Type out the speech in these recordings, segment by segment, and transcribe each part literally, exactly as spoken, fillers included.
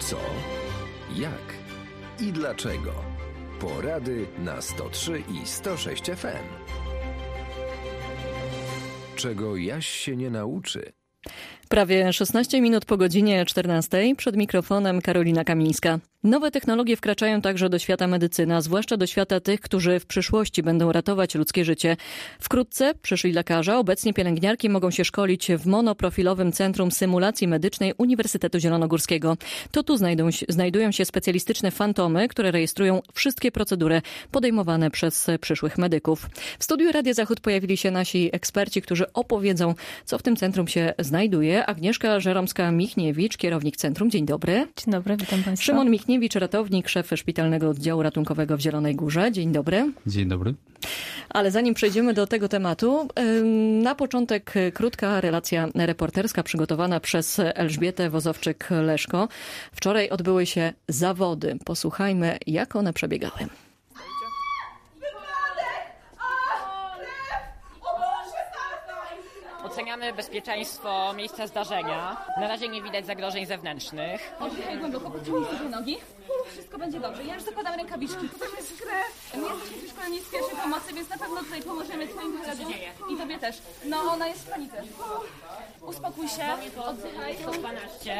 Co, jak i dlaczego. Porady na sto trzy i sto sześć F M. Czego Jaś się nie nauczy? Prawie szesnaście minut po godzinie czternastej, przed mikrofonem Karolina Kamińska. Nowe technologie wkraczają także do świata medycyny, a zwłaszcza do świata tych, którzy w przyszłości będą ratować ludzkie życie. Wkrótce przyszli lekarze, obecnie pielęgniarki mogą się szkolić w monoprofilowym Centrum Symulacji Medycznej Uniwersytetu Zielonogórskiego. To tu znajdą, znajdują się specjalistyczne fantomy, które rejestrują wszystkie procedury podejmowane przez przyszłych medyków. W studiu Radia Zachód pojawili się nasi eksperci, którzy opowiedzą, co w tym centrum się znajduje. Agnieszka Żeromska-Michniewicz, kierownik centrum. Dzień dobry. Dzień dobry, witam Państwa. Szymon Michniewicz, ratownik, szef Szpitalnego Oddziału Ratunkowego w Zielonej Górze. Dzień dobry. Dzień dobry. Ale zanim przejdziemy do tego tematu, na początek krótka relacja reporterska przygotowana przez Elżbietę Wozowczyk-Leszko. Wczoraj odbyły się zawody. Posłuchajmy, jak one przebiegały. Oceniamy bezpieczeństwo miejsca zdarzenia. Na razie nie widać zagrożeń zewnętrznych. Oddychaj głęboko, podciągnij sobie nogi. Wszystko będzie dobrze. Ja już zakładam rękawiczki. Tutaj jest krew. My jesteśmy przeszkoleni z pierwszej pomocy, więc na pewno tutaj pomożemy twoim kolegom. I tobie też. No, ona jest w panice. Uspokój się, oddychaj. sto dwanaście.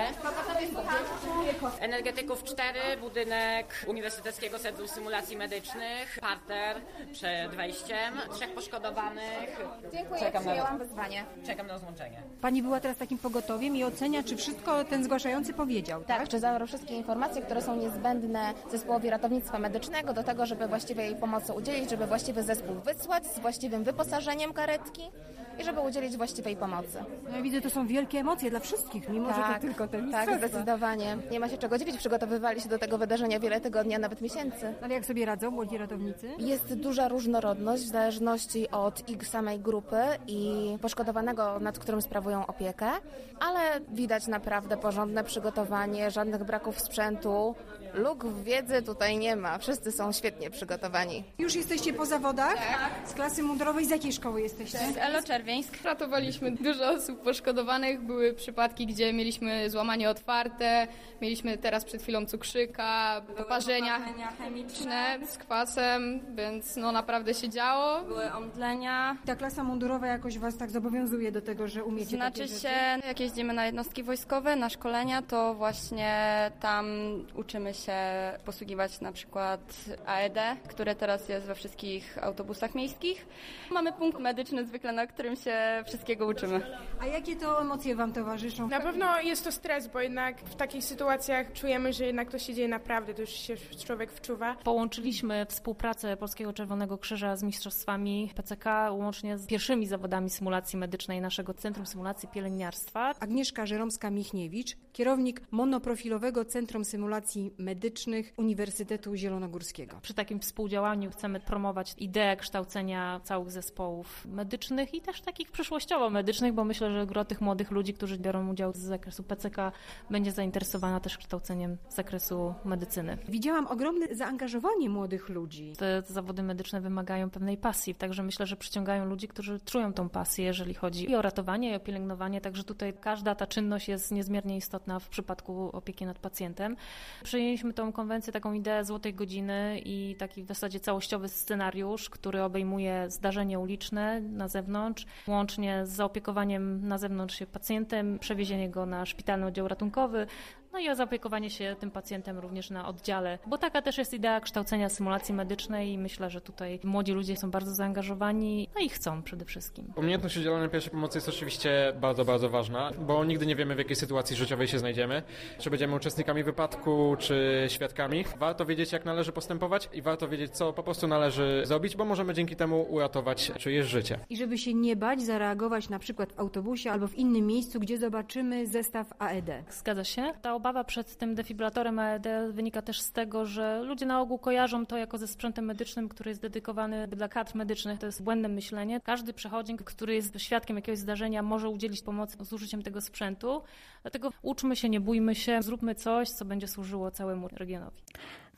Energetyków cztery, budynek Uniwersyteckiego Centrum Symulacji Medycznych, parter przed wejściem, trzech poszkodowanych. Dziękuję, Czekam przyjęłam na, wyzwanie. czekam na rozłączenie. Pani była teraz takim pogotowiem i ocenia, czy wszystko ten zgłaszający powiedział, tak? Tak, czy zawarł wszystkie informacje, które są niezbędne zespołowi ratownictwa medycznego do tego, żeby właściwej pomocy udzielić, żeby właściwy zespół wysłać z właściwym wyposażeniem karetki i żeby udzielić właściwej pomocy. No ja widzę, to są wielkie emocje dla wszystkich, mimo że to tylko ten Tak, zdecydowanie. Nie ma się czego dziwić, przygotowywali się do tego wydarzenia wiele tygodni, a nawet miesięcy. Ale jak sobie radzą młodzi ratownicy? Jest duża różnorodność w zależności od ich samej grupy i poszkodowanego, nad którym sprawują opiekę, ale widać naprawdę porządne przygotowanie, żadnych braków sprzętu, luk w wiedzy tutaj nie ma. Wszyscy są świetnie przygotowani. Już jesteście po zawodach? Tak. Z klasy mundurowej. Z jakiej szkoły jesteście? Z Elo Czerwieńsk. Ratowaliśmy dużo osób poszkodowanych. Były przypadki, gdzie mieliśmy złamanie otwarte, mieliśmy teraz przed chwilą cukrzyka, poparzenia chemiczne z kwasem, więc no naprawdę się działo. Były omdlenia. Ta klasa mundurowa jakoś was tak zobowiązuje do tego, że umiecie Znaczy takie rzeczy? się, jak jeździmy na jednostki wojskowe, na szkolenia, to właśnie tam uczymy się posługiwać na przykład A E D, które teraz jest we wszystkich autobusach miejskich. Mamy punkt medyczny zwykle, na którym się wszystkiego uczymy. A jakie to emocje wam towarzyszą? Na pewno jest to stres, bo jednak w takich sytuacjach czujemy, że jednak to się dzieje naprawdę, to już się człowiek wczuwa. Połączyliśmy współpracę Polskiego Czerwonego Krzyża z mistrzostwami P C K, łącznie z pierwszymi zawodami symulacji medycznej naszego Centrum Symulacji Pielęgniarstwa. Agnieszka Żeromska-Michniewicz, kierownik monoprofilowego Centrum Symulacji Medycznych Uniwersytetu Zielonogórskiego. Przy takim współdziałaniu chcemy promować ideę kształcenia całych zespołów medycznych i też takich przyszłościowo medycznych, bo myślę, że gro tych młodych ludzi, którzy biorą udział z zakresu P C K, będzie zainteresowana też kształceniem z zakresu medycyny. Widziałam ogromne zaangażowanie młodych ludzi. Te, te zawody medyczne wymagają pewnej pasji, także myślę, że przyciągają ludzi, którzy czują tą pasję, jeżeli chodzi i o ratowanie, i o pielęgnowanie, także tutaj każda ta czynność jest niezmiernie istotna w przypadku opieki nad pacjentem. Przyjęliśmy tą konwencję, taką ideę złotej godziny i taki w zasadzie całościowy scenariusz, który obejmuje zdarzenie uliczne na zewnątrz, łącznie z zaopiekowaniem na zewnątrz się pacjentem, przewiezienie go na szpitalny oddział ratunkowy, no i o zaopiekowanie się tym pacjentem również na oddziale, bo taka też jest idea kształcenia symulacji medycznej i myślę, że tutaj młodzi ludzie są bardzo zaangażowani, no i chcą przede wszystkim. Umiejętność udzielania pierwszej pomocy jest oczywiście bardzo, bardzo ważna, bo nigdy nie wiemy, w jakiej sytuacji życiowej się znajdziemy, czy będziemy uczestnikami wypadku, czy świadkami. Warto wiedzieć, jak należy postępować i warto wiedzieć, co po prostu należy zrobić, bo możemy dzięki temu uratować czyjeś życie. I żeby się nie bać, zareagować na przykład w autobusie albo w innym miejscu, gdzie zobaczymy zestaw A E D. Zgadza się. Ta obawa przed tym defibrylatorem A E D wynika też z tego, że ludzie na ogół kojarzą to jako ze sprzętem medycznym, który jest dedykowany dla kadr medycznych. To jest błędne myślenie. Każdy przechodnik, który jest świadkiem jakiegoś zdarzenia, może udzielić pomocy z użyciem tego sprzętu. Dlatego uczmy się, nie bójmy się, zróbmy coś, co będzie służyło całemu regionowi.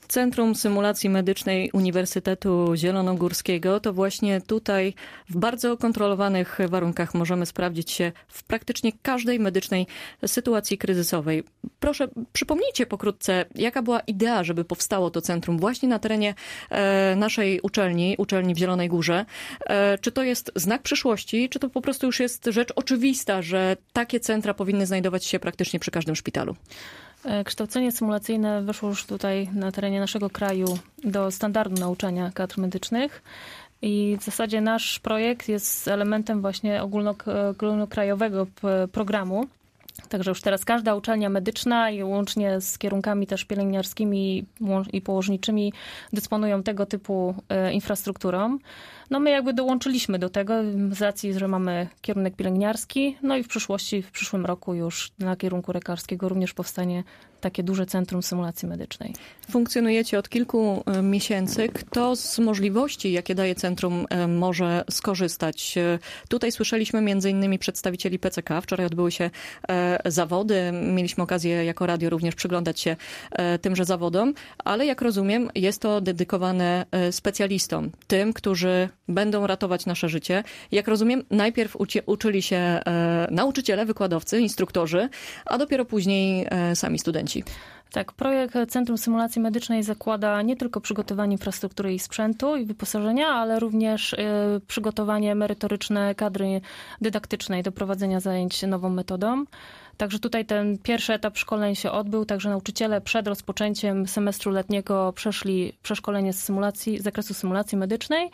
Centrum Symulacji Medycznej Uniwersytetu Zielonogórskiego. To właśnie tutaj w bardzo kontrolowanych warunkach możemy sprawdzić się w praktycznie każdej medycznej sytuacji kryzysowej. Proszę, przypomnijcie pokrótce, jaka była idea, żeby powstało to centrum właśnie na terenie e, naszej uczelni, uczelni w Zielonej Górze. E, czy to jest znak przyszłości, czy to po prostu już jest rzecz oczywista, że takie centra powinny znajdować się praktycznie przy każdym szpitalu? Kształcenie symulacyjne weszło już tutaj na terenie naszego kraju do standardu nauczania kadr medycznych i w zasadzie nasz projekt jest elementem właśnie ogólnokrajowego programu. Także już teraz każda uczelnia medyczna i łącznie z kierunkami też pielęgniarskimi i położniczymi dysponują tego typu infrastrukturą. No my jakby dołączyliśmy do tego z racji, że mamy kierunek pielęgniarski, no i w przyszłości, w przyszłym roku już na kierunku lekarskiego również powstanie takie duże centrum symulacji medycznej. Funkcjonujecie od kilku miesięcy. Kto z możliwości, jakie daje centrum, może skorzystać? Tutaj słyszeliśmy między innymi przedstawicieli P C K. Wczoraj odbyły się zawody. Mieliśmy okazję jako radio również przyglądać się tymże zawodom, ale jak rozumiem, jest to dedykowane specjalistom, tym, którzy będą ratować nasze życie. Jak rozumiem, najpierw uci- uczyli się e, nauczyciele, wykładowcy, instruktorzy, a dopiero później e, sami studenci. Tak, projekt Centrum Symulacji Medycznej zakłada nie tylko przygotowanie infrastruktury i sprzętu i wyposażenia, ale również y, przygotowanie merytoryczne kadry dydaktycznej do prowadzenia zajęć nową metodą. Także tutaj ten pierwszy etap szkoleń się odbył, także nauczyciele przed rozpoczęciem semestru letniego przeszli przeszkolenie z symulacji, z zakresu symulacji medycznej.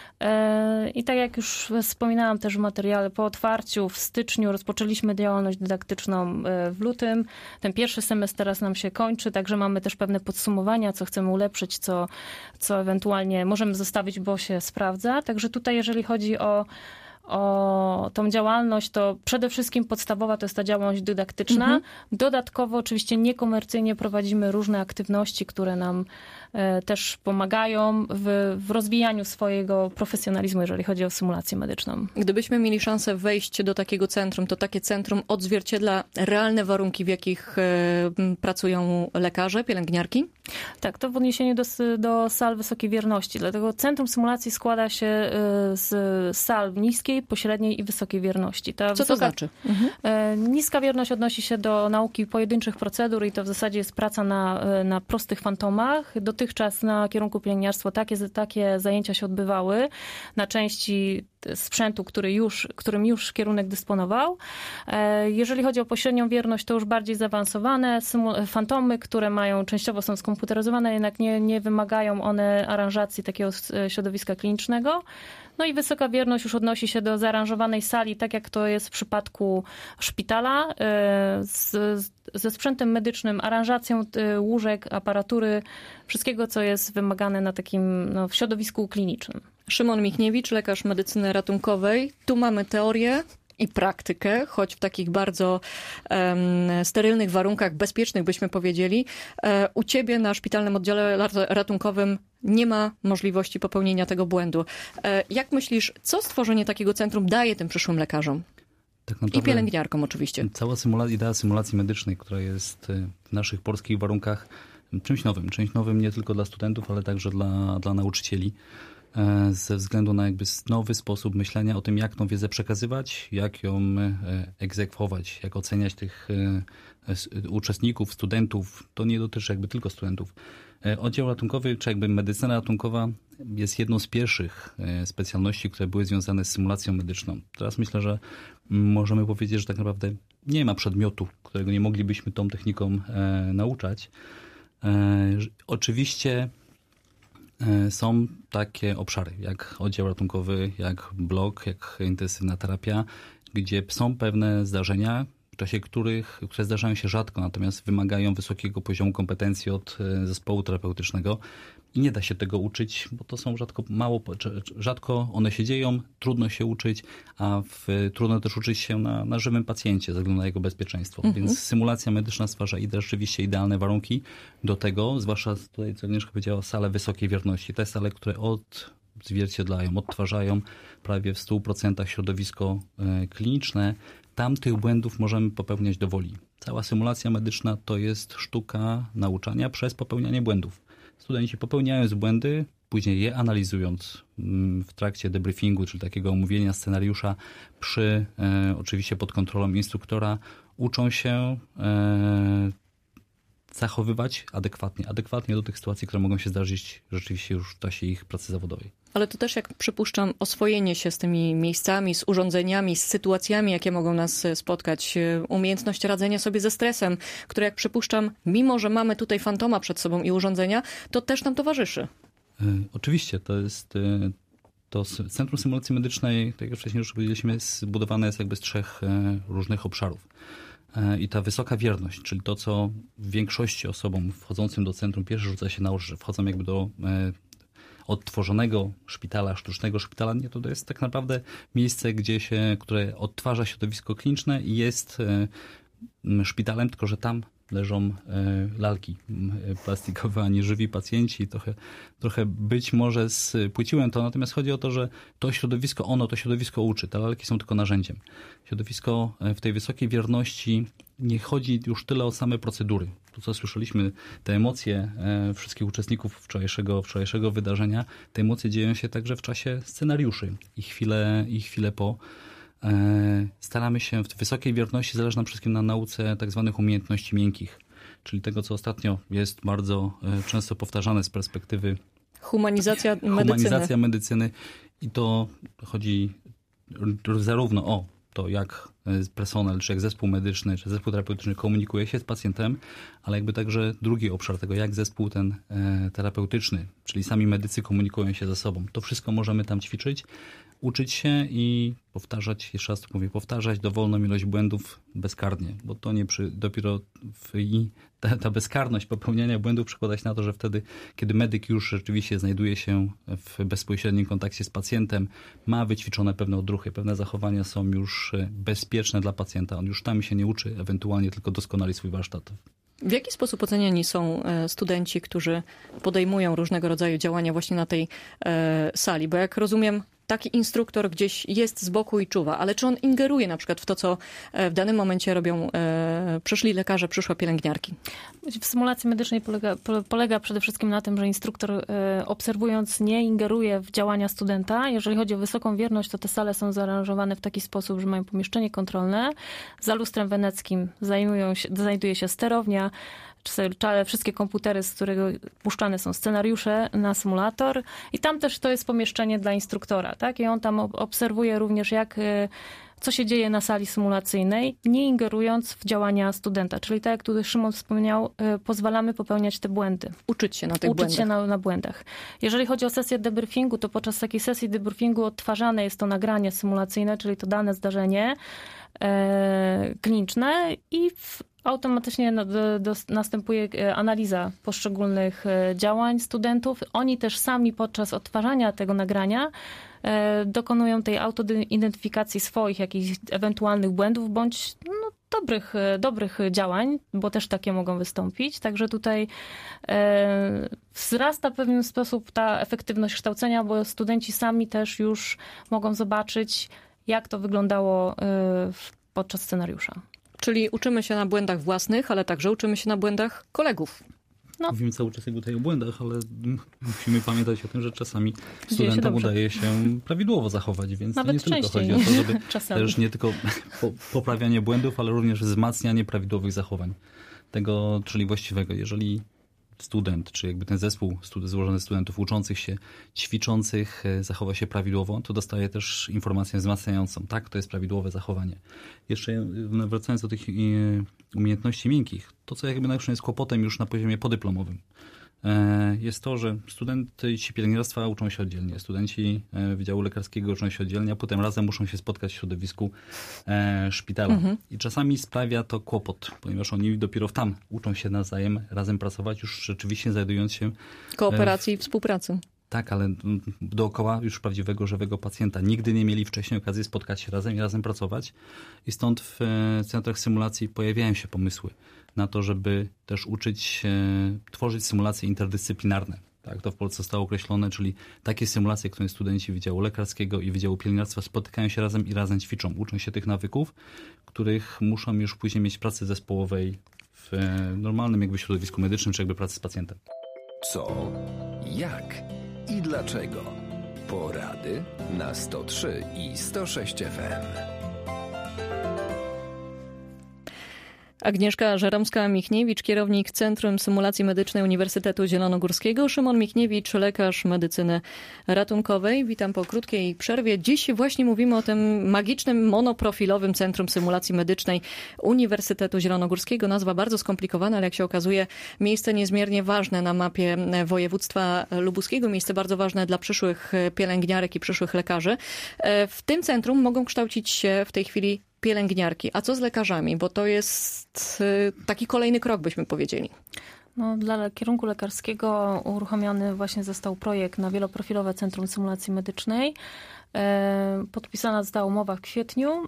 I tak jak już wspominałam też w materiale, po otwarciu w styczniu rozpoczęliśmy działalność dydaktyczną w lutym. Ten pierwszy semestr teraz nam się kończy, także mamy też pewne podsumowania, co chcemy ulepszyć, co, co ewentualnie możemy zostawić, bo się sprawdza. Także tutaj jeżeli chodzi o o tą działalność, to przede wszystkim podstawowa to jest ta działalność dydaktyczna. Mhm. Dodatkowo oczywiście niekomercyjnie prowadzimy różne aktywności, które nam e, też pomagają w, w rozwijaniu swojego profesjonalizmu, jeżeli chodzi o symulację medyczną. Gdybyśmy mieli szansę wejść do takiego centrum, to takie centrum odzwierciedla realne warunki, w jakich e, pracują lekarze, pielęgniarki? Tak, to w odniesieniu do, do sal wysokiej wierności. Dlatego Centrum Symulacji składa się e, z sal niskiej, pośredniej i wysokiej wierności. Ta Co wysoka, to znaczy? Mhm. Niska wierność odnosi się do nauki pojedynczych procedur i to w zasadzie jest praca na, na prostych fantomach. Dotychczas na kierunku pielęgniarstwo takie, takie zajęcia się odbywały na części sprzętu, który już, którym już kierunek dysponował. Jeżeli chodzi o pośrednią wierność, to już bardziej zaawansowane fantomy, które mają, częściowo są skomputeryzowane, jednak nie, nie wymagają one aranżacji takiego środowiska klinicznego. No i wysoka wierność już odnosi się do zaaranżowanej sali, tak jak to jest w przypadku szpitala, z, ze sprzętem medycznym, aranżacją łóżek, aparatury, wszystkiego, co jest wymagane na takim no, w środowisku klinicznym. Szymon Michniewicz, lekarz medycyny ratunkowej. Tu mamy teorię i praktykę, choć w takich bardzo um, sterylnych warunkach, bezpiecznych byśmy powiedzieli. E, u ciebie na szpitalnym oddziale ratunkowym nie ma możliwości popełnienia tego błędu. E, jak myślisz, co stworzenie takiego centrum daje tym przyszłym lekarzom? Tak naprawdę i pielęgniarkom oczywiście. Cała symula- idea symulacji medycznej, która jest w naszych polskich warunkach czymś nowym. Czymś nowym nie tylko dla studentów, ale także dla, dla nauczycieli. Ze względu na jakby nowy sposób myślenia o tym, jak tą wiedzę przekazywać, jak ją egzekwować, jak oceniać tych uczestników, studentów. To nie dotyczy jakby tylko studentów. Oddział ratunkowy, czy jakby medycyna ratunkowa jest jedną z pierwszych specjalności, które były związane z symulacją medyczną. Teraz myślę, że możemy powiedzieć, że tak naprawdę nie ma przedmiotu, którego nie moglibyśmy tą techniką nauczać. Oczywiście są takie obszary, jak oddział ratunkowy, jak blok, jak intensywna terapia, gdzie są pewne zdarzenia, w czasie których, które zdarzają się rzadko, natomiast wymagają wysokiego poziomu kompetencji od zespołu terapeutycznego i nie da się tego uczyć, bo to są rzadko, mało, rzadko one się dzieją, trudno się uczyć, a w, trudno też uczyć się na, na żywym pacjencie ze względu na jego bezpieczeństwo. Mhm. Więc symulacja medyczna stwarza ide, rzeczywiście idealne warunki do tego, zwłaszcza tutaj, co Agnieszka powiedziała, sale wysokiej wierności. Te sale, które odzwierciedlają, odtwarzają prawie w stu procentach środowisko y, kliniczne. Tam tych błędów możemy popełniać dowoli. Cała symulacja medyczna to jest sztuka nauczania przez popełnianie błędów. studenci popełniając błędy, później je analizując w trakcie debriefingu, czyli takiego omówienia scenariusza przy, e, oczywiście pod kontrolą instruktora, uczą się e, zachowywać adekwatnie, adekwatnie do tych sytuacji, które mogą się zdarzyć rzeczywiście już w czasie ich pracy zawodowej. Ale to też, jak przypuszczam, oswojenie się z tymi miejscami, z urządzeniami, z sytuacjami, jakie mogą nas spotkać, umiejętność radzenia sobie ze stresem, które, jak przypuszczam, mimo że mamy tutaj fantoma przed sobą i urządzenia, to też nam towarzyszy. Oczywiście, to jest to Centrum Symulacji Medycznej, tak jak wcześniej już powiedzieliśmy, zbudowane jest jakby z trzech różnych obszarów. I ta wysoka wierność, czyli to, co w większości osobom wchodzącym do centrum pierwszy rzuca się na oczy, że wchodzą jakby do odtworzonego szpitala, sztucznego szpitala, nie, to jest tak naprawdę miejsce, gdzie się, które odtwarza środowisko kliniczne i jest szpitalem, tylko że tam leżą lalki plastikowe, a nie żywi pacjenci. Trochę, trochę być może spłyciłem to, natomiast chodzi o to, że to środowisko, ono, to środowisko uczy. Te lalki są tylko narzędziem. Środowisko w tej wysokiej wierności nie chodzi już tyle o same procedury. To, co słyszeliśmy, te emocje wszystkich uczestników wczorajszego, wczorajszego wydarzenia, te emocje dzieją się także w czasie scenariuszy i chwilę, i chwilę po. Staramy się w wysokiej wierności, zależy nam przede wszystkim na nauce tak zwanych umiejętności miękkich, czyli tego, co ostatnio jest bardzo często powtarzane z perspektywy humanizacja medycyny. Humanizacja medycyny i to chodzi zarówno o to, jak personel, czy jak zespół medyczny, czy zespół terapeutyczny komunikuje się z pacjentem, ale jakby także drugi obszar tego, jak zespół ten terapeutyczny, czyli sami medycy komunikują się ze sobą. To wszystko możemy tam ćwiczyć, uczyć się i powtarzać, jeszcze raz to mówię, powtarzać dowolną ilość błędów bezkarnie, bo to nie przy, dopiero w, i ta, ta bezkarność popełniania błędów przekłada się na to, że wtedy, kiedy medyk już rzeczywiście znajduje się w bezpośrednim kontakcie z pacjentem, ma wyćwiczone pewne odruchy, pewne zachowania są już bezpieczne dla pacjenta. On już tam się nie uczy, ewentualnie tylko doskonali swój warsztat. W jaki sposób oceniani są studenci, którzy podejmują różnego rodzaju działania właśnie na tej e, sali? Bo jak rozumiem, taki instruktor gdzieś jest z boku i czuwa, ale czy on ingeruje na przykład w to, co w danym momencie robią e, przyszli lekarze, przyszłe pielęgniarki? W symulacji medycznej polega, polega przede wszystkim na tym, że instruktor e, obserwując nie ingeruje w działania studenta. Jeżeli chodzi o wysoką wierność, to te sale są zaaranżowane w taki sposób, że mają pomieszczenie kontrolne. Za lustrem weneckim zajmują się, znajduje się sterownia, wszystkie komputery, z którego puszczane są scenariusze na symulator i tam też to jest pomieszczenie dla instruktora, tak? I on tam obserwuje również, jak, co się dzieje na sali symulacyjnej, nie ingerując w działania studenta. Czyli tak jak tutaj Szymon wspomniał, pozwalamy popełniać te błędy. Uczyć się na tych Uczyć błędach. się na, na błędach. Jeżeli chodzi o sesję debriefingu, to podczas takiej sesji debriefingu odtwarzane jest to nagranie symulacyjne, czyli to dane zdarzenie e, kliniczne i w automatycznie do, do, następuje analiza poszczególnych działań studentów. Oni też sami podczas odtwarzania tego nagrania e, dokonują tej autoidentyfikacji swoich jakichś ewentualnych błędów bądź no, dobrych, dobrych działań, bo też takie mogą wystąpić. Także tutaj e, wzrasta w pewien sposób ta efektywność kształcenia, bo studenci sami też już mogą zobaczyć, jak to wyglądało e, podczas scenariusza. Czyli uczymy się na błędach własnych, ale także uczymy się na błędach kolegów. No. Mówimy cały czas tutaj o błędach, ale musimy pamiętać o tym, że czasami studentom udaje się prawidłowo zachować, więc nawet nie tylko chodzi o to, żeby też nie tylko poprawianie błędów, ale również wzmacnianie prawidłowych zachowań. Tego, czyli właściwego. Jeżeli student, czy jakby ten zespół stud- złożony z studentów uczących się, ćwiczących zachowa się prawidłowo, to dostaje też informację wzmacniającą. Tak, to jest prawidłowe zachowanie. Jeszcze wracając do tych umiejętności miękkich, to co jakby największym jest kłopotem już na poziomie podyplomowym, jest to, że studenci pielęgniarstwa uczą się oddzielnie, studenci Wydziału Lekarskiego uczą się oddzielnie, a potem razem muszą się spotkać w środowisku szpitala. Mhm. I czasami sprawia to kłopot, ponieważ oni dopiero tam uczą się nawzajem razem pracować, już rzeczywiście znajdując się... Kooperacji i współpracy. Tak, ale dookoła już prawdziwego, żywego pacjenta. Nigdy nie mieli wcześniej okazji spotkać się razem i razem pracować. I stąd w centrach symulacji pojawiają się pomysły na to, żeby też uczyć się tworzyć symulacje interdyscyplinarne. Tak, to w Polsce zostało określone, czyli takie symulacje, które studenci Wydziału Lekarskiego i Wydziału Pielęgniarstwa spotykają się razem i razem ćwiczą. Uczą się tych nawyków, których muszą już później mieć w pracy zespołowej w normalnym jakby środowisku medycznym, czy jakby pracy z pacjentem. Co, jak i dlaczego. Porady na sto trzy i sto sześć F M. Agnieszka Żeromska-Michniewicz, kierownik Centrum Symulacji Medycznej Uniwersytetu Zielonogórskiego, Szymon Michniewicz, lekarz medycyny ratunkowej. Witam po krótkiej przerwie. Dziś właśnie mówimy o tym magicznym, monoprofilowym Centrum Symulacji Medycznej Uniwersytetu Zielonogórskiego. Nazwa bardzo skomplikowana, ale jak się okazuje, miejsce niezmiernie ważne na mapie województwa lubuskiego, miejsce bardzo ważne dla przyszłych pielęgniarek i przyszłych lekarzy. W tym centrum mogą kształcić się w tej chwili pielęgniarki. A co z lekarzami? Bo to jest taki kolejny krok, byśmy powiedzieli. No, dla kierunku lekarskiego uruchomiony właśnie został projekt na wieloprofilowe Centrum Symulacji Medycznej. Podpisana została umowa w kwietniu.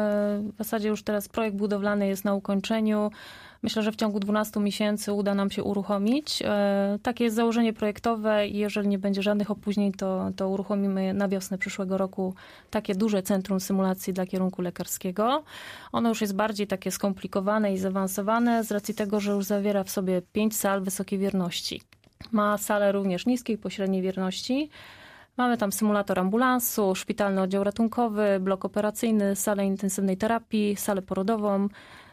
W zasadzie już teraz projekt budowlany jest na ukończeniu. Myślę, że w ciągu dwunastu miesięcy uda nam się uruchomić. Takie jest założenie projektowe i jeżeli nie będzie żadnych opóźnień, to, to uruchomimy na wiosnę przyszłego roku takie duże centrum symulacji dla kierunku lekarskiego. Ono już jest bardziej takie skomplikowane i zaawansowane z racji tego, że już zawiera w sobie pięć sal wysokiej wierności. Ma salę również niskiej, pośredniej wierności. Mamy tam symulator ambulansu, szpitalny oddział ratunkowy, blok operacyjny, salę intensywnej terapii, salę porodową.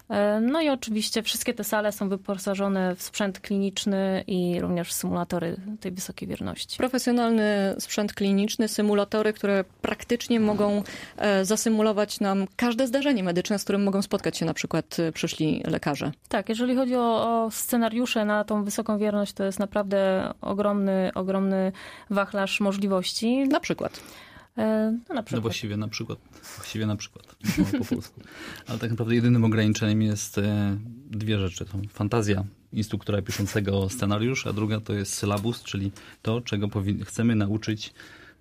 No i oczywiście wszystkie te sale są wyposażone w sprzęt kliniczny i również w symulatory tej wysokiej wierności. Profesjonalny sprzęt kliniczny, symulatory, które praktycznie mogą zasymulować nam każde zdarzenie medyczne, z którym mogą spotkać się na przykład przyszli lekarze. Tak, jeżeli chodzi o, o scenariusze na tą wysoką wierność, to jest naprawdę ogromny, ogromny wachlarz możliwości. Na przykład? No, na przykład. No właściwie na przykład. Właściwie na przykład. No, po polsku. Ale tak naprawdę jedynym ograniczeniem jest e, dwie rzeczy. To fantazja instruktora piszącego scenariusz, a druga to jest sylabus, czyli to, czego powi- chcemy nauczyć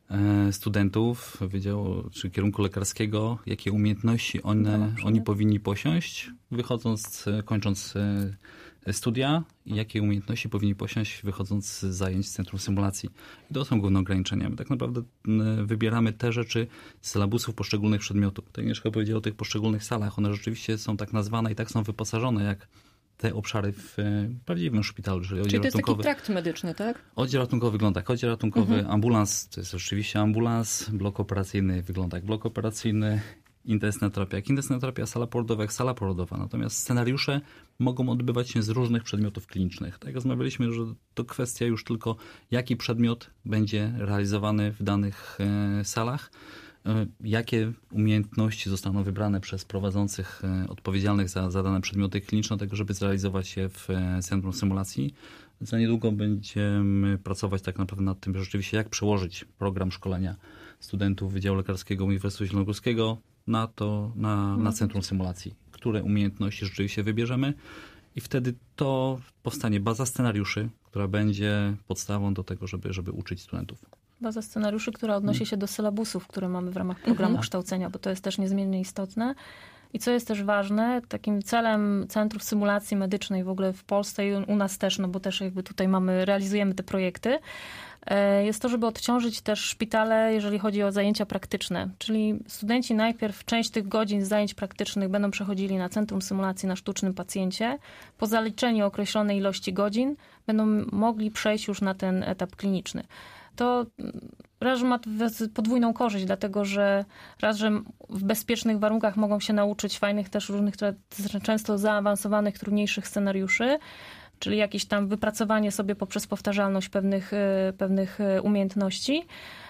e, studentów wydziału czy kierunku lekarskiego, jakie umiejętności one, oni powinni posiąść, wychodząc, kończąc e, studia i jakie umiejętności powinni posiąść, wychodząc z zajęć z Centrum Symulacji. I to są główne ograniczenia. My tak naprawdę wybieramy te rzeczy z sylabusów poszczególnych przedmiotów. Tak Agnieszka powiedziała o tych poszczególnych salach. One rzeczywiście są tak nazwane i tak są wyposażone jak te obszary w prawdziwym szpitalu. Czyli, czyli to jest taki trakt medyczny, tak? Oddział ratunkowy wygląda jak oddział ratunkowy, mhm. ambulans to jest rzeczywiście ambulans, blok operacyjny wygląda jak blok operacyjny, intensywna terapia jak intensywna terapia, sala porodowa jak sala porodowa. Natomiast scenariusze mogą odbywać się z różnych przedmiotów klinicznych. Tak jak rozmawialiśmy, że to kwestia już tylko, jaki przedmiot będzie realizowany w danych e, salach, e, jakie umiejętności zostaną wybrane przez prowadzących e, odpowiedzialnych za, za dane przedmioty kliniczne, tego, żeby zrealizować je w e, Centrum Symulacji. Za niedługo będziemy pracować tak naprawdę nad tym, rzeczywiście jak przełożyć program szkolenia studentów Wydziału Lekarskiego Uniwersytetu Zielonogórskiego na to, na, na Centrum Symulacji, które umiejętności rzeczywiście wybierzemy i wtedy to powstanie baza scenariuszy, która będzie podstawą do tego, żeby, żeby uczyć studentów. Baza scenariuszy, która odnosi się do sylabusów, które mamy w ramach programu mhm. kształcenia, bo to jest też niezmiennie istotne. I co jest też ważne, takim celem Centrów Symulacji Medycznej w ogóle w Polsce i u nas też, no bo też jakby tutaj mamy, realizujemy te projekty, jest to, żeby odciążyć też szpitale, jeżeli chodzi o zajęcia praktyczne. Czyli studenci najpierw część tych godzin zajęć praktycznych będą przechodzili na Centrum Symulacji na sztucznym pacjencie. Po zaliczeniu określonej ilości godzin będą mogli przejść już na ten etap kliniczny. To raz, że ma podwójną korzyść, dlatego że raz, że w bezpiecznych warunkach mogą się nauczyć fajnych też różnych, często zaawansowanych, trudniejszych scenariuszy, czyli jakieś tam wypracowanie sobie poprzez powtarzalność pewnych, pewnych umiejętności.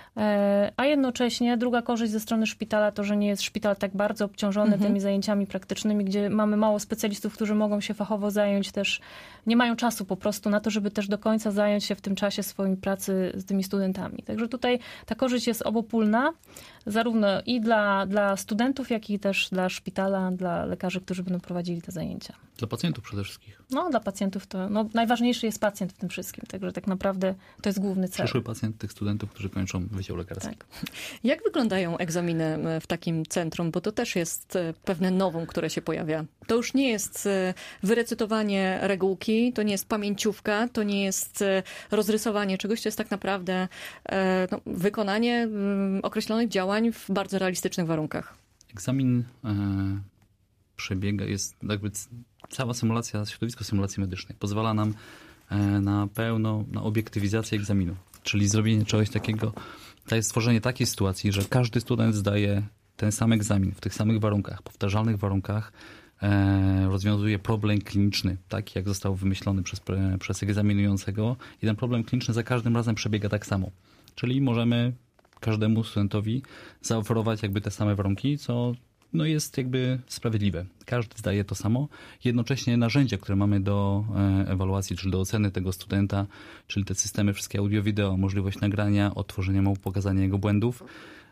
A jednocześnie druga korzyść ze strony szpitala to, że nie jest szpital tak bardzo obciążony mhm. tymi zajęciami praktycznymi, gdzie mamy mało specjalistów, którzy mogą się fachowo zająć też, nie mają czasu po prostu na to, żeby też do końca zająć się w tym czasie swoimi pracy z tymi studentami. Także tutaj ta korzyść jest obopólna, zarówno i dla, dla studentów, jak i też dla szpitala, dla lekarzy, którzy będą prowadzili te zajęcia. Dla pacjentów przede wszystkim. No, dla pacjentów to no, najważniejszy jest pacjent w tym wszystkim, także tak naprawdę to jest główny cel. Przyszły pacjent tych studentów, którzy kończą Wydział Lekarski. Tak. Jak wyglądają egzaminy w takim centrum? Bo to też jest pewne novum, które się pojawia. To już nie jest wyrecytowanie regułki, to nie jest pamięciówka, to nie jest rozrysowanie czegoś, to jest tak naprawdę no, wykonanie określonych działań w bardzo realistycznych warunkach. Egzamin e, przebiega, jest jakby cała symulacja, środowisko symulacji medycznej pozwala nam na pełną, na obiektywizację egzaminu. Czyli zrobienie czegoś takiego, to jest stworzenie takiej sytuacji, że każdy student zdaje ten sam egzamin w tych samych warunkach, powtarzalnych warunkach, e, rozwiązuje problem kliniczny, taki jak został wymyślony przez, przez egzaminującego i ten problem kliniczny za każdym razem przebiega tak samo. Czyli możemy każdemu studentowi zaoferować jakby te same warunki, co no jest jakby sprawiedliwe. Każdy zdaje to samo. Jednocześnie narzędzia, które mamy do ewaluacji, czyli do oceny tego studenta, czyli te systemy wszystkie audio-wideo, możliwość nagrania, odtworzenia mu, pokazania jego błędów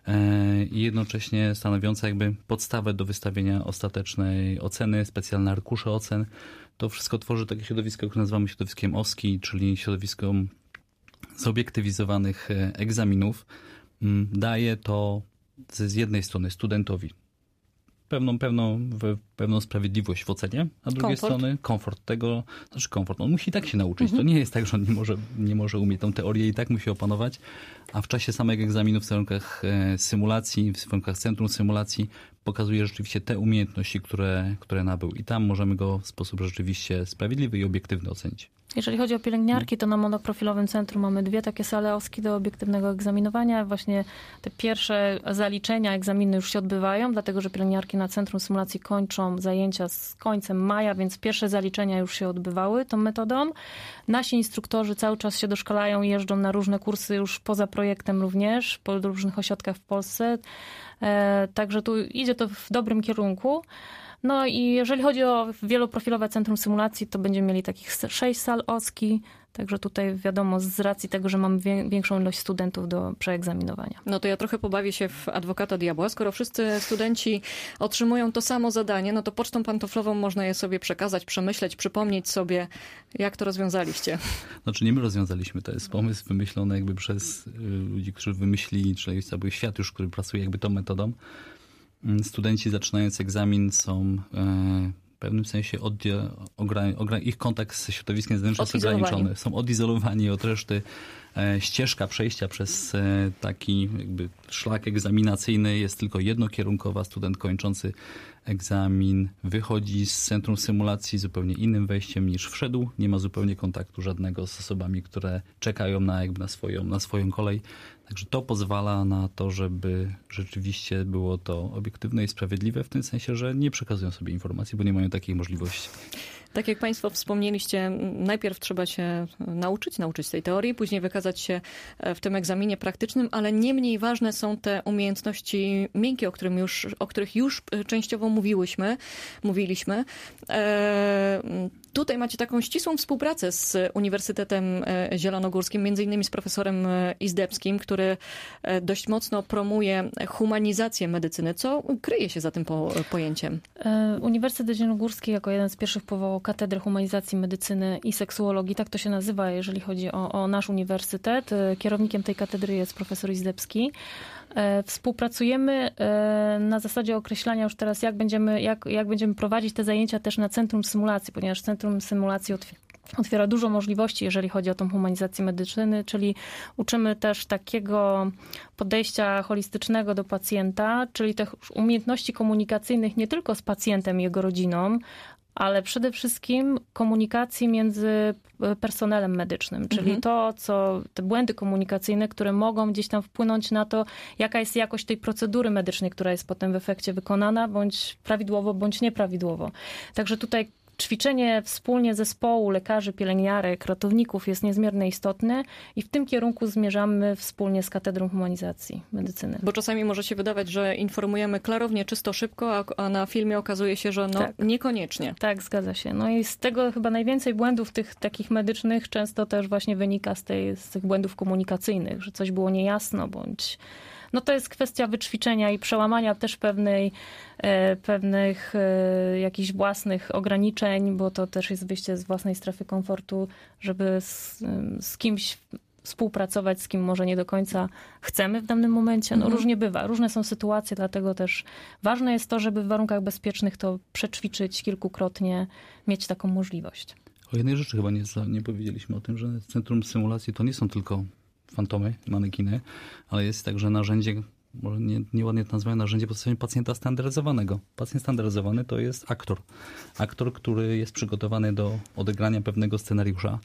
i jednocześnie stanowiące jakby podstawę do wystawienia ostatecznej oceny, specjalne arkusze ocen. To wszystko tworzy takie środowisko, które nazywamy środowiskiem OSKI, czyli środowisko zobiektywizowanych egzaminów. Daje to z jednej strony studentowi pewną, pewną, pewną sprawiedliwość w ocenie, a z drugiej komfort. strony komfort tego, znaczy komfort, on musi tak się nauczyć. Mhm. To nie jest tak, że on nie może, nie może umieć tą teorię i tak musi opanować, a w czasie samego egzaminu w warunkach symulacji, w warunkach centrum symulacji pokazuje rzeczywiście te umiejętności, które, które nabył i tam możemy go w sposób rzeczywiście sprawiedliwy i obiektywny ocenić. Jeżeli chodzi o pielęgniarki, to na monoprofilowym centrum mamy dwie takie sale OSKI do obiektywnego egzaminowania. Właśnie te pierwsze zaliczenia egzaminu już się odbywają, dlatego że pielęgniarki na centrum symulacji kończą zajęcia z końcem maja, więc pierwsze zaliczenia już się odbywały tą metodą. Nasi instruktorzy cały czas się doszkalają, jeżdżą na różne kursy już poza projektem również, po różnych ośrodkach w Polsce. Także tu idzie to w dobrym kierunku. No i jeżeli chodzi o wieloprofilowe centrum symulacji, to będziemy mieli takich sześć sal OSKI, także tutaj wiadomo z racji tego, że mamy większą ilość studentów do przeegzaminowania. No to ja trochę pobawię się w adwokata diabła. Skoro wszyscy studenci otrzymują to samo zadanie, no to pocztą pantoflową można je sobie przekazać, przemyśleć, przypomnieć sobie, jak to rozwiązaliście. Znaczy nie my rozwiązaliśmy, to jest pomysł wymyślony jakby przez ludzi, którzy wymyślili, czyli cały świat już, który pracuje jakby tą metodą. Studenci zaczynając egzamin są w pewnym sensie oddzie- ogra- ogra- ich kontakt ze środowiskiem zewnętrznym jest ograniczony. Są odizolowani od reszty. Ścieżka przejścia przez taki jakby szlak egzaminacyjny jest tylko jednokierunkowa. Student kończący egzamin wychodzi z centrum symulacji zupełnie innym wejściem niż wszedł. Nie ma zupełnie kontaktu żadnego z osobami, które czekają na, jakby na, swoją, na swoją kolej. Także to pozwala na to, żeby rzeczywiście było to obiektywne i sprawiedliwe w tym sensie, że nie przekazują sobie informacji, bo nie mają takiej możliwości. Tak jak Państwo wspomnieliście, najpierw trzeba się nauczyć, nauczyć tej teorii, później wykazać się w tym egzaminie praktycznym, ale nie mniej ważne są te umiejętności miękkie, o, którym już, o których już częściowo mówiłyśmy, mówiliśmy. E, tutaj macie taką ścisłą współpracę z Uniwersytetem Zielonogórskim, między innymi z profesorem Izdebskim, który dość mocno promuje humanizację medycyny. Co kryje się za tym po, pojęciem? Uniwersytet Zielonogórski jako jeden z pierwszych powołał Katedrę Humanizacji Medycyny i Seksuologii. Tak to się nazywa, jeżeli chodzi o, o nasz uniwersytet. Kierownikiem tej katedry jest profesor Izdebski. Współpracujemy na zasadzie określania już teraz, jak będziemy, jak, jak będziemy prowadzić te zajęcia też na Centrum Symulacji, ponieważ Centrum Symulacji otwiera dużo możliwości, jeżeli chodzi o tą humanizację medycyny, czyli uczymy też takiego podejścia holistycznego do pacjenta, czyli tych umiejętności komunikacyjnych nie tylko z pacjentem i jego rodziną, ale przede wszystkim komunikacji między personelem medycznym, czyli mhm. to, co te błędy komunikacyjne, które mogą gdzieś tam wpłynąć na to, jaka jest jakość tej procedury medycznej, która jest potem w efekcie wykonana, bądź prawidłowo, bądź nieprawidłowo. Także tutaj ćwiczenie wspólnie zespołu lekarzy, pielęgniarek, ratowników jest niezmiernie istotne i w tym kierunku zmierzamy wspólnie z Katedrą Humanizacji Medycyny. Bo czasami może się wydawać, że informujemy klarownie, czysto, szybko, a, a na filmie okazuje się, że no tak. niekoniecznie. Tak, zgadza się. No i z tego chyba najwięcej błędów tych takich medycznych często też właśnie wynika z, tej, z tych błędów komunikacyjnych, że coś było niejasno, bądź no to jest kwestia wyćwiczenia i przełamania też pewnej, e, pewnych e, jakichś własnych ograniczeń, bo to też jest wyjście z własnej strefy komfortu, żeby z, z kimś współpracować, z kim może nie do końca chcemy w danym momencie. No mhm. różnie bywa, różne są sytuacje, dlatego też ważne jest to, żeby w warunkach bezpiecznych to przećwiczyć kilkukrotnie, mieć taką możliwość. O jednej rzeczy chyba nie, nie powiedzieliśmy o tym, że Centrum Symulacji to nie są tylko fantomy, manekiny, ale jest także narzędzie, może nie, nieładnie to nazywamy, narzędzie postawienia pacjenta standaryzowanego. Pacjent standaryzowany to jest aktor. Aktor, który jest przygotowany do odegrania pewnego scenariusza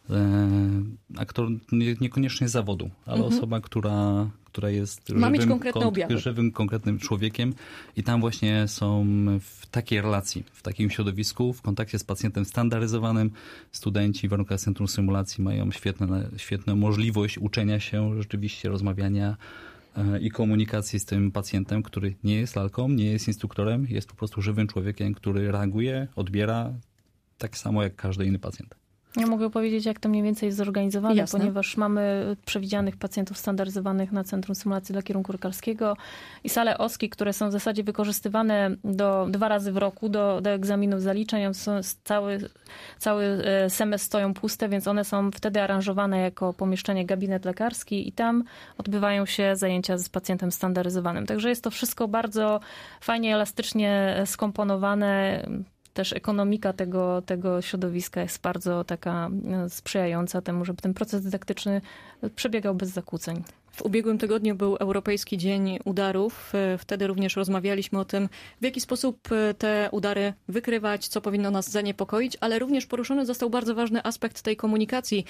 aktor nie, niekoniecznie zawodu, ale mhm. osoba, która, która jest Ma mieć żywym, konkretne kon, objawy. żywym, konkretnym człowiekiem i tam właśnie są w takiej relacji, w takim środowisku, w kontakcie z pacjentem standaryzowanym. Studenci w warunkach Centrum Symulacji mają świetne, świetną możliwość uczenia się, rzeczywiście rozmawiania i komunikacji z tym pacjentem, który nie jest lalką, nie jest instruktorem, jest po prostu żywym człowiekiem, który reaguje, odbiera tak samo jak każdy inny pacjent. Ja mogę powiedzieć, jak to mniej więcej jest zorganizowane, Jasne. ponieważ mamy przewidzianych pacjentów standaryzowanych na Centrum Symulacji dla kierunku lekarskiego i sale OSKI, które są w zasadzie wykorzystywane do, dwa razy w roku do, do egzaminów zaliczeń. Są cały, cały semestr stoją puste, więc one są wtedy aranżowane jako pomieszczenie gabinet lekarski i tam odbywają się zajęcia z pacjentem standaryzowanym. Także jest to wszystko bardzo fajnie, elastycznie skomponowane. Też ekonomika tego, tego środowiska jest bardzo taka sprzyjająca temu, żeby ten proces dydaktyczny przebiegał bez zakłóceń. W ubiegłym tygodniu był Europejski Dzień Udarów. Wtedy również rozmawialiśmy o tym, w jaki sposób te udary wykrywać, co powinno nas zaniepokoić, ale również poruszony został bardzo ważny aspekt tej komunikacji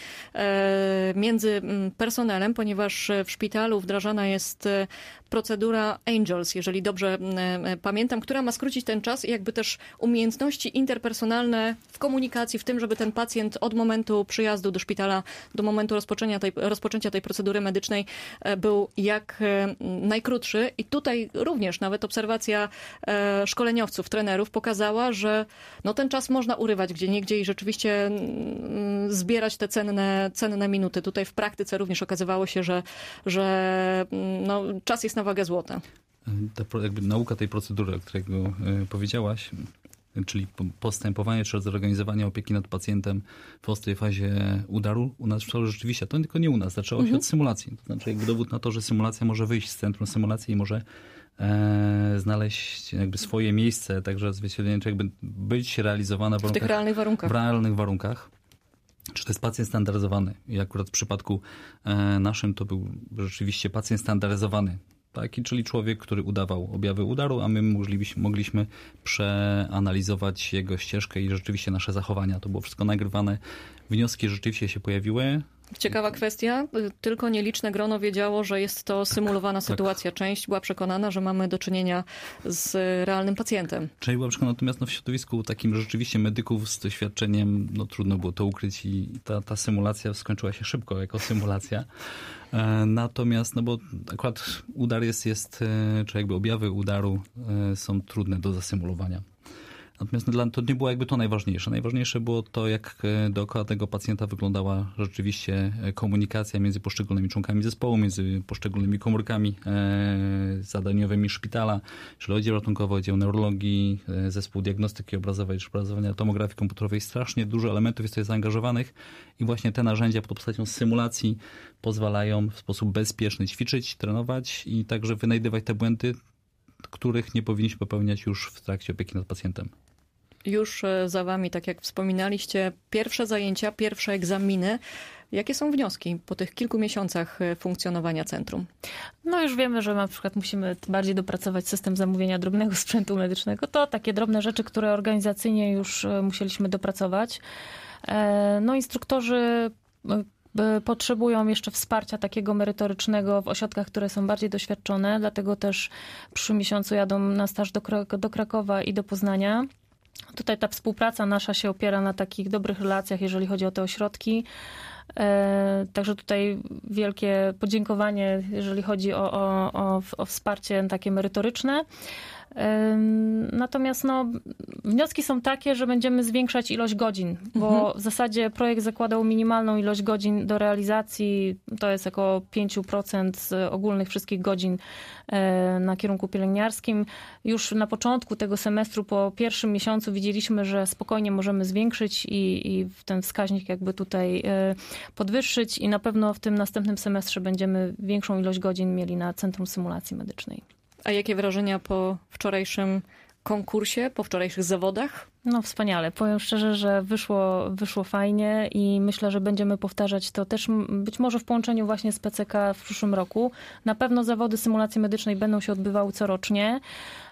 między personelem, ponieważ w szpitalu wdrażana jest procedura Angels, jeżeli dobrze pamiętam, która ma skrócić ten czas i jakby też umiejętności interpersonalne w komunikacji, w tym, żeby ten pacjent od momentu przyjazdu do szpitala, do momentu rozpoczęcia tej, rozpoczęcia tej procedury medycznej był jak najkrótszy. I tutaj również nawet obserwacja szkoleniowców, trenerów pokazała, że no ten czas można urywać gdzieniegdzie i rzeczywiście zbierać te cenne, cenne minuty. Tutaj w praktyce również okazywało się, że, że no, czas jest na wagę złota. Ta jakby nauka tej procedury, o której powiedziałaś, czyli postępowanie czy zorganizowanie opieki nad pacjentem w ostrej fazie udaru u nas w szpitalu rzeczywiście, to tylko nie u nas, zaczęło się mhm. od symulacji. To znaczy jakby dowód na to, że symulacja może wyjść z centrum symulacji i może e, znaleźć jakby swoje miejsce, także odzwierciedlenie, czy jakby być realizowana w, warunkach, w tych realnych warunkach. W realnych warunkach. Czy to jest pacjent standaryzowany? I akurat w przypadku e, naszym to był rzeczywiście pacjent standaryzowany. Tak, czyli człowiek, który udawał objawy udaru, a my mogliśmy, mogliśmy przeanalizować jego ścieżkę i rzeczywiście nasze zachowania. To było wszystko nagrywane. Wnioski rzeczywiście się pojawiły. Ciekawa kwestia. Tylko nieliczne grono wiedziało, że jest to symulowana tak, sytuacja. Tak. Część była przekonana, że mamy do czynienia z realnym pacjentem. Część była przekonana, natomiast no, w środowisku takim rzeczywiście medyków z doświadczeniem, no trudno było to ukryć i ta, ta symulacja skończyła się szybko jako symulacja. Natomiast, no bo akurat udar jest, jest, czy jakby objawy udaru są trudne do zasymulowania. Natomiast dla, to nie było jakby to najważniejsze. Najważniejsze było to, jak dookoła tego pacjenta wyglądała rzeczywiście komunikacja między poszczególnymi członkami zespołu, między poszczególnymi komórkami e, zadaniowymi szpitala, czyli oddział ratunkowy, oddział neurologii, e, zespół diagnostyki obrazowej czy obrazowania tomografii komputerowej. Strasznie dużo elementów jest tutaj zaangażowanych i właśnie te narzędzia pod postacią symulacji pozwalają w sposób bezpieczny ćwiczyć, trenować i także wynajdywać te błędy, których nie powinniśmy popełniać już w trakcie opieki nad pacjentem. Już za wami, tak jak wspominaliście, pierwsze zajęcia, pierwsze egzaminy. Jakie są wnioski po tych kilku miesiącach funkcjonowania centrum? No już wiemy, że na przykład musimy bardziej dopracować system zamówienia drobnego sprzętu medycznego. To takie drobne rzeczy, które organizacyjnie już musieliśmy dopracować. No instruktorzy potrzebują jeszcze wsparcia takiego merytorycznego w ośrodkach, które są bardziej doświadczone, dlatego też w przyszłym miesiącu jadą na staż do, do Krakowa i do Poznania. Tutaj ta współpraca nasza się opiera na takich dobrych relacjach, jeżeli chodzi o te ośrodki. Także tutaj wielkie podziękowanie, jeżeli chodzi o, o, o, o wsparcie takie merytoryczne. Natomiast no, wnioski są takie, że będziemy zwiększać ilość godzin, bo mhm. w zasadzie projekt zakładał minimalną ilość godzin do realizacji. To jest około pięć procent z ogólnych wszystkich godzin na kierunku pielęgniarskim. Już na początku tego semestru, po pierwszym miesiącu widzieliśmy, że spokojnie możemy zwiększyć i, i ten wskaźnik jakby tutaj podwyższyć i na pewno w tym następnym semestrze będziemy większą ilość godzin mieli na Centrum Symulacji Medycznej. A jakie wrażenia po wczorajszym konkursie, po wczorajszych zawodach? No wspaniale. Powiem szczerze, że wyszło, wyszło fajnie i myślę, że będziemy powtarzać to też być może w połączeniu właśnie z P C K w przyszłym roku. Na pewno zawody symulacji medycznej będą się odbywały corocznie.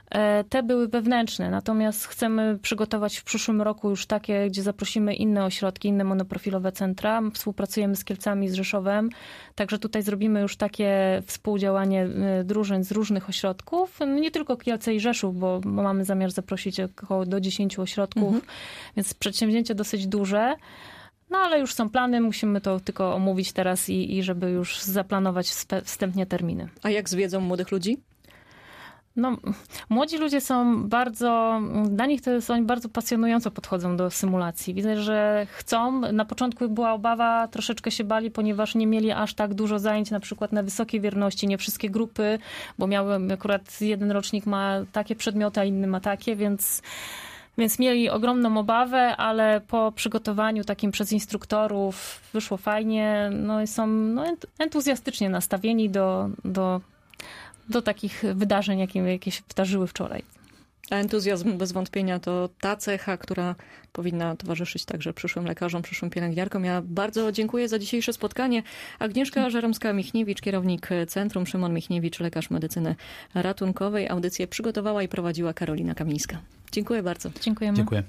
Te były wewnętrzne, natomiast chcemy przygotować w przyszłym roku już takie, gdzie zaprosimy inne ośrodki, inne monoprofilowe centra. Współpracujemy z Kielcami, z Rzeszowem, także tutaj zrobimy już takie współdziałanie drużyn z różnych ośrodków, nie tylko Kielce i Rzeszów, bo mamy zamiar zaprosić około do dziesięciu ośrodków, mhm. więc przedsięwzięcie dosyć duże. No ale już są plany, musimy to tylko omówić teraz i, i żeby już zaplanować wstępnie terminy. A jak z wiedzą młodych ludzi? No, młodzi ludzie są bardzo, dla nich to jest, oni bardzo pasjonująco podchodzą do symulacji. Widzę, że chcą. Na początku była obawa, troszeczkę się bali, ponieważ nie mieli aż tak dużo zajęć, na przykład na wysokiej wierności, nie wszystkie grupy, bo miałem akurat jeden rocznik ma takie przedmioty, a inny ma takie, więc... Więc mieli ogromną obawę, ale po przygotowaniu takim przez instruktorów wyszło fajnie. No i są no, entuzjastycznie nastawieni do, do, do takich wydarzeń, jakie, jakie się wydarzyły wczoraj. A entuzjazm bez wątpienia to ta cecha, która powinna towarzyszyć także przyszłym lekarzom, przyszłym pielęgniarkom. Ja bardzo dziękuję za dzisiejsze spotkanie. Agnieszka Żeromska-Michniewicz, kierownik Centrum, Szymon Michniewicz, lekarz medycyny ratunkowej. Audycję przygotowała i prowadziła Karolina Kamińska. Dziękuję bardzo. Dziękujemy. Dziękuję.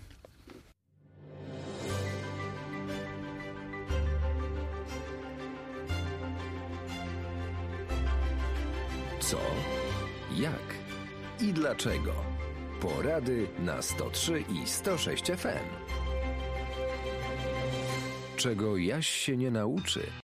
Co? Jak? I dlaczego? Porady na sto trzy i sto sześć F M. Czego Jaś się nie nauczy?